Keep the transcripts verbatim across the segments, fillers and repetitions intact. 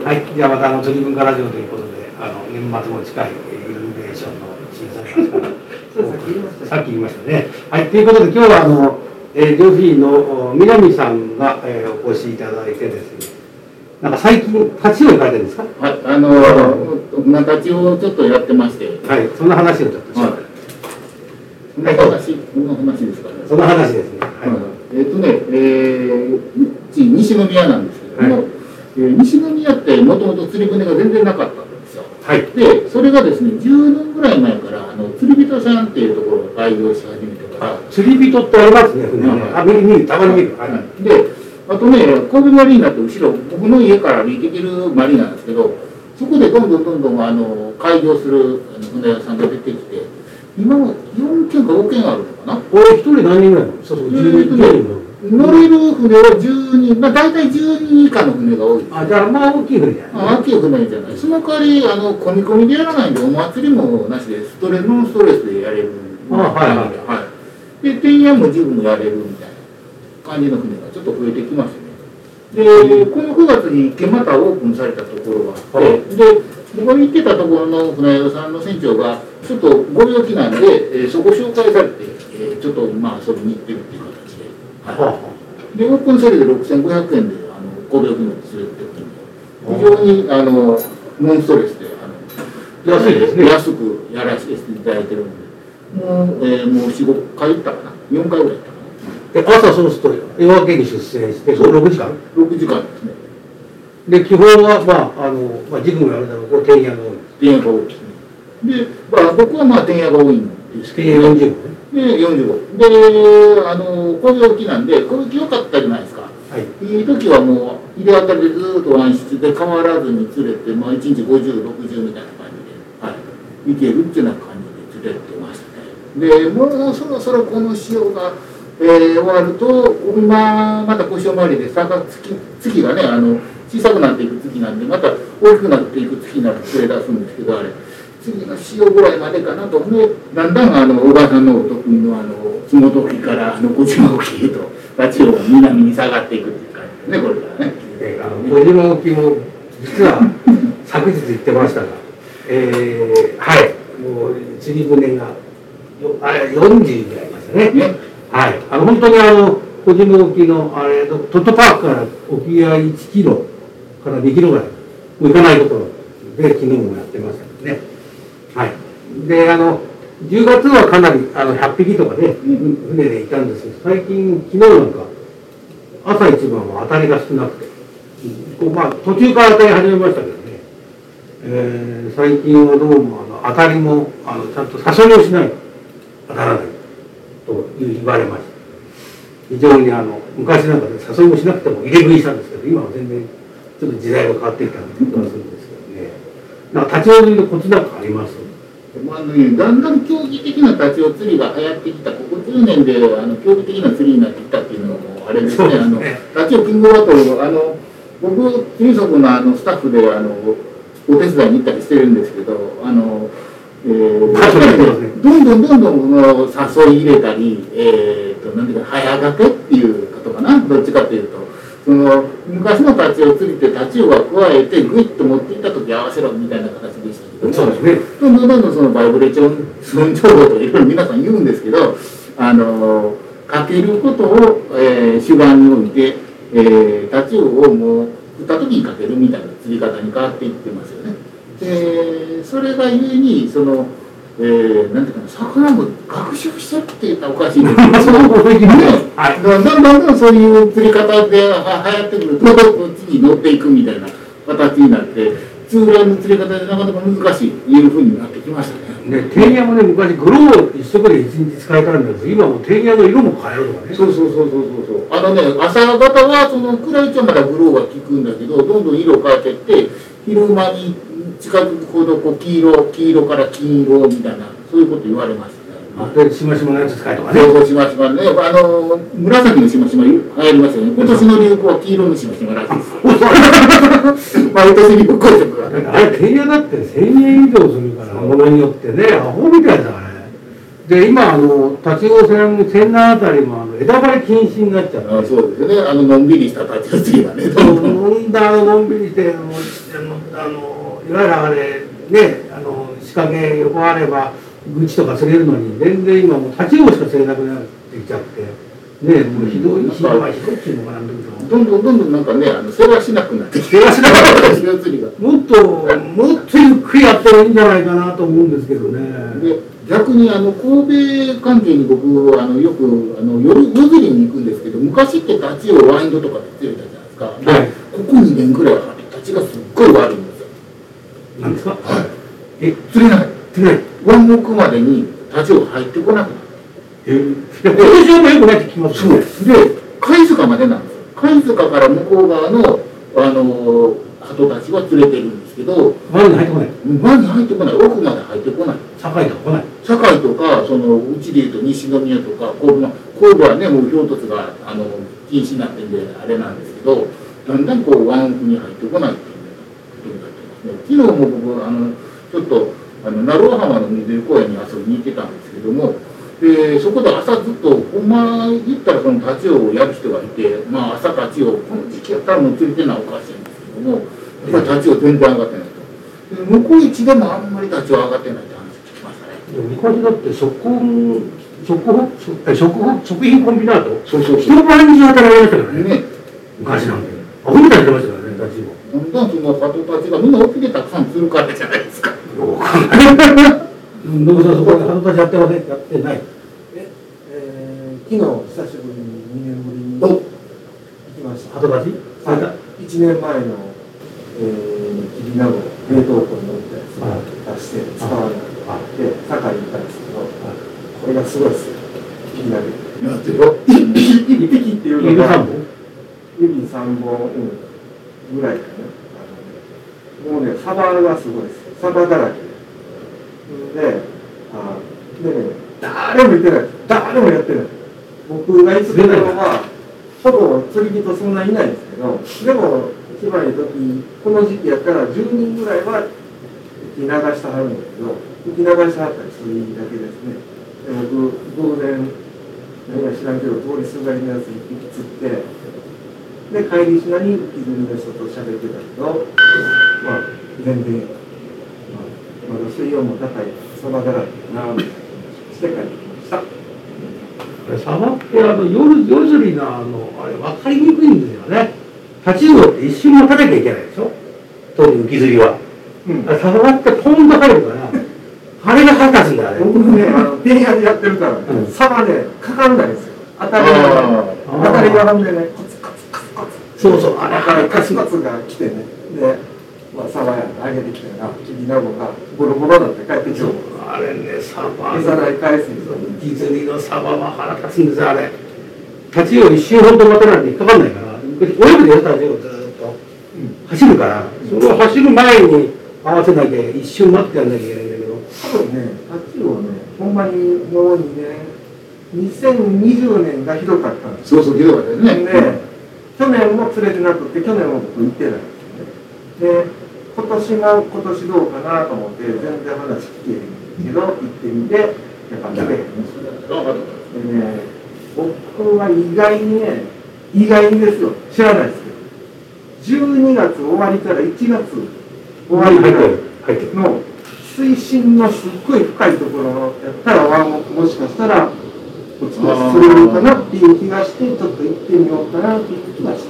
はい、じゃあまたあの釣り文化ラジオということで、あの年末も近いイルミネーションの審査ですからさっき言いましたね。はい、ということで今日はあの、えー、漁師員の南さんが、えー、お越しいただいてですね、なんか最近立ちを行かれてるんですか？ はい、あのー、立ちをちょっとやってまして、 はい、そんな話をちょっとします。 そんな話、そんな話ですかね。 そんな話ですね。はい、 えっとね、えー、西宮なんですけども、はい、えー、西宮ってもともと釣り船が全然なかったんですよ。はい、で、それがですね、じゅうねんぐらい前からあの釣り人さんっていうところが開業し始めてから。 釣り人ってありますね、船ね。あ、見る見る、たまに見る。はい。 で、あとね、神戸マリーナって後ろ、僕の家から歩いていけるマリーナなんですけど、そこでどんどんどんどんあの開業する船屋さんが出てきて、今はよんけんかごけんあるのかな。 俺一人何人ぐらいなの？そうそう、じゅうにん。 乗れる船はじゅうにん、まあ大体じゅうにん以下の船が多い。 あ、じゃあまあ大きい船じゃない。 あ、大きい船じゃない。その代わり、あの、込み込みでやらないんで、お祭りもなしで、ストレノンストレスでやれる。 あ、はいはい。 はい。で、天夜も自分もやれるみたいな感じの船がちょっと増えてきましたね。で、このくがつに一軒またオープンされたところがあって、で、僕が行ってたところの船屋さんの船長が、ちょっとご病気なんで、えー、そこ紹介されて、えー、ちょっとまあ遊びに行ってるっていう形で。はい、で、オープンセールでろくせんごひゃくえんで、あのご病気の連れてってくるんで、非常にあのノンストレスで、あの安いですね。安くやらせていただいてるんで、もう、えー、もうよん、ごかい行ったかな、よんかいぐらい行ったかな。 で、朝そうすると夜明けに出船して、ろくじかん ? ろくじかんですね。 で、基本は、まあ、あの、まあ、自分があれだろう、これ、天夜が多い。 天夜が多いですね。で、まあ、僕はまあ、天夜が多いんですけど、 天夜よんじゅうごね。 で、よんじゅうご。で、あの、こういう時なんで、こういう時良かったじゃないですか。はい。いい時はもう、入れ当たりでずっと湾室で変わらずに釣れて、まあ、いちにちごじゅう、ろくじゅうみたいな感じで、はい。いけるっていうような感じで釣れてましたね。で、もうそろそろこの潮が、えー、終わると、今、また腰を回りで、月、月がね、あの、小さくなっていく月なんで、また大きくなっていく月になって釣れ出すんですけど、あれ、次の潮ぐらいまでかなと、ね、だんだんあの小川さんのお得意のあのつもときからあの小島沖へと立ちを南に下がっていくっていう感じですね、これからね。 えー、あの小島沖も実は昨日言ってましたが、えー、はい、もう釣り船があれよんじゅうぐらいいましたね。ね、はい、あの本当にあの小島沖のあれトットパークから沖合いちキロからにキロぐらいもう行かないところで昨日もやってましたけどね。はい、であのじゅうがつはかなりあのひゃっぴきとかね、船でいたんですけど、最近昨日なんか朝一番は当たりが少なくて、こうまあ途中から当たり始めましたけどね、えー、最近はどうもあの当たりもあのちゃんと誘いをしないと当たらないと言われました。非常にあの昔なんかで誘いもしなくても入れ食いしたんですけど、今は全然ちょっと時代が変わってきたって気がするんですけどね。なんか立ち寄りのコツなんかあります？ まあね、だんだん競技的な立ち寄り釣りが流行ってきた、ここじゅうねんであの競技的な釣りになってきたっていうのもあれですね、すねあの立ち寄りキングバトル、あの僕、釣り族のあのスタッフであのお手伝いに行ったりしてるんですけど、あの、えー、どんどんどんどん誘い入れたり、えーと、なんていうか、早掛けっていうことかな、どっちかというと。その昔のタチウオ釣りってタチウオが加えてグイッと持っていった時合わせろみたいな形でしたけども、そうですね、どんどんどんどんそのバイブレーション損情報とかいろいろ皆さん言うんですけど、あのかけることを、えー、主眼において、えー、タチウオをもう振った時にかけるみたいな釣り方に変わっていってますよね。でそれがゆえにそのえー、なんていうかな、魚も学習しちゃって言ったらおかしいんですけど、その後的にね、はい、だんだんだんだんそういう釣り方では流行ってくると、次に乗っていくみたいな形になって、通来の釣り方でなかなか難しいというふうになってきましたね。 ね、天夜もね、昔グロー一色で一日使えたんだけど、今もう天夜の色も変えるとかね。 そうそうそうそうそう。あのね、朝方はその暗いうちはまだグローが効くんだけど、どんどん色を変えていって、昼間に近づくほどこう黄色、黄色から金色みたいな、そういうこと言われますね。 で、しましまのやつ使いとかね。 そうそう、しましまね。あの、紫のしましま流行りますよね。今年の流行は黄色のしましまらしいです。毎年流行色が。 あれ、天夜だってせんえん以上するから、ものによってね、アホみたいだからね。 で今あの立ち寄線線南あたりもあの枝張り禁止になっちゃって、 あそうですね、あののんびりした立ち寄りがね、 のんだのんびりしてあのあのいわゆるあれね、あの仕掛け横あれば愚痴とか釣れるのに全然今もう立ち寄しか釣れなくなってきちゃって。ね、もうひどい、ひどい、ひどいっていうのかな、 どんどんどんどんなんかね、あの世話しなくなってきて、 世話しなくなってきて、 釣りがもっと、もっとゆっくりやってもいいんじゃないかなと思うんですけどね。 で、逆にあの神戸関係に僕あのよくあの夜夜釣りに行くんですけど、昔ってタチをワインドとかで釣れたじゃないですか。はい、ここにねんぐらいはタチがすっごい悪いんですよ。 なんですか？ はい。え、釣れない。釣れない。ワン目までにタチを入ってこなくなる。 えー、今年はもよくないって聞きますよね。で、貝塚までなんですよ。貝塚から向こう側の、あのー、鳩たちは釣れてるんですけど、 湾に入ってこない。 湾に入ってこない。奥まで入ってこない。 堺とか来ない。 堺とか、そのうちでいうと西宮とか神戸、神戸はね、もう衝突があの禁止になってるんであれなんですけど、だんだんこう湾に入ってこないっていうことになってますね。昨日も僕あのちょっとあの鳴尾浜の水湯公園に遊びに行ってたんですけども。でそこで朝ずっとほんま言ったらその立ちをやる人がいて、まあ、朝立ちをこの時期やったらもう釣れてないおかしいんですけどもやっぱり立ちを全然上がってないと。で向こう一でもあんまり立ちは上がってないって話聞きましたね。 昔だって食食食食品コンビナートそうそうそう人前に働いてましたからね。 ね昔なんでアホみたいにしてましたからね立ちも。 だんだんその里たちがみんな沖でたくさん釣るからじゃないですか。 どうかなどうぞそこで里たちやってませんやってない。 ええー、昨日久しぶりににねんぶりに行きました。 鳩たち？ いちねんまえの、えー、きびなご冷凍庫に置いたやつを出して使わないで堺に行ったんですけど、これがすごいですよ。気になる。 やってよ。 一匹っていうのが指さんぼんぐらいかな。もうねサバがすごいです。サバだらけで。で、あでね、誰も言ってない。誰もやってない。僕がいつものは、ほぼ釣り人そんないないんですけど、でも、一番いい時、この時期やったらじゅうにんぐらいは浮き流してはるんですけど、浮き流してはったりするだけですね。で僕、偶然、何か知らんけど、通りすがりのやつ一匹釣って、で、帰りしなに浮き釣りの人と喋ってたけど、まあ、全然、まだ水温も高いサバだらけなして帰ってきました。 サバってあの夜夜釣りのあのあれ分かりにくいんですよね。立ち魚って一瞬待たなきゃいけないでしょ。特に浮き釣りは。うん、サバってポンと入るから、あれが腹立つんだあれ。 僕ね、あの電車でやってるから、うん、サバねかかんないんですよ。当たりが当たりがなんでね、カツカツカツカツ。そうそう、あれからカツカツが来てね。でまあ、サバや上げてきたらきびなごがボロボロだって帰ってきてあれねサバ餌代返すんですよ。 浮き釣りのサバは腹立つんですよあれ。立ちを一瞬ほど待たないと引っかかんないから泳ぐでよ立ちをずっと走るから、それを走る前に合わせなきゃ一瞬待ってやんなきゃいけないんだけど多分ね立ちをねほんまにもうにねんにせんにじゅうねんがひどかったんです。 そうそうひどかったですね。 で去年も釣れてなくて去年も僕行ってないんですよね。で今年が今年どうかなと思って全然話聞けへんけど行ってみてやっぱ来てへん。でね僕は意外にね意外にですよ知らないですけどじゅうにがつ終わりからいちがつ終わりぐらいの水深のすっごい深いところやったらワンオクもしかしたら落ちて釣れるかなっていう気がしてちょっと行ってみようかなっていう気がした。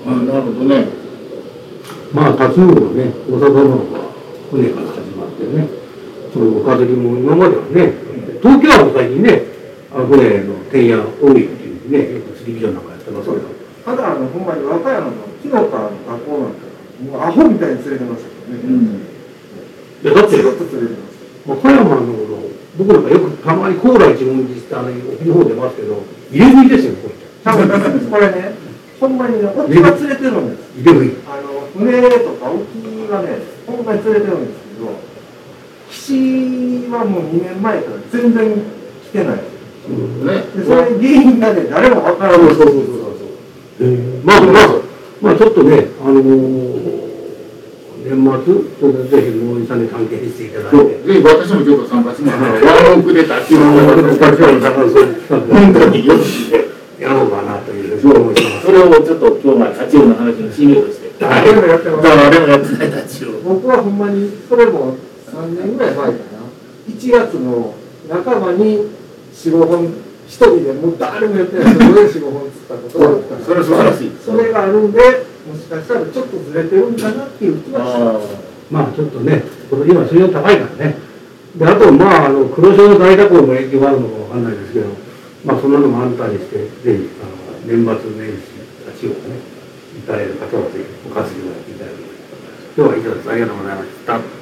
あなるほどね。 まあ立ち魚はね大阪のは船から始まってね、その岡釣りも今まではね東京は最近ね船の天や海っていうねよく釣り人なんかやってますけど、 ただあのほんまに和歌山の紀の川の河口なんてもうアホみたいに釣れてましたけどね。うん、 いやだってずっと釣れてます。 和歌山の僕なんかよくたまに高麗一文字ってあの沖の方出ますけど入れ食いですよこれ。 多分これねほんまにね沖が釣れてるんです。 入れ食い。 あの船とか沖はねほんまに釣れてるんですけど岸はもうにねんまえから全然来てない。うんね、でそれ原因がね誰も分からない。そうそうそうそう。えー、まあまあまあちょっとねあのー、ね年末、それでぜひもうさんに関係していただいて。 ぜひ私もちょっと参加します。ワンオクで立ちを探す。本当によしやろうかなというふうに思います。 それをちょっと今日は立ちをの話の締めとして。 誰もやってます。 誰もやってない立ちを。 僕はほんまにそれもさんねんぐらい前かな。いちがつの半ばによん、ごほん一人でもう誰もやってないそれでよん、ごほん釣ったことがあったから。 それは素晴らしい。 それがあるんで、もしかしたらちょっとずれてるんかなっていう気はします。 まあちょっとね、今水温高いからね。で、あとまああの黒潮の大蛇行も影響があるのかわかんないですけど、まあそんなのもあったりして、ぜひあの年末年始立ちをね、行かれる方はぜひお活用いただきたいと思います。今日は以上です。ありがとうございました。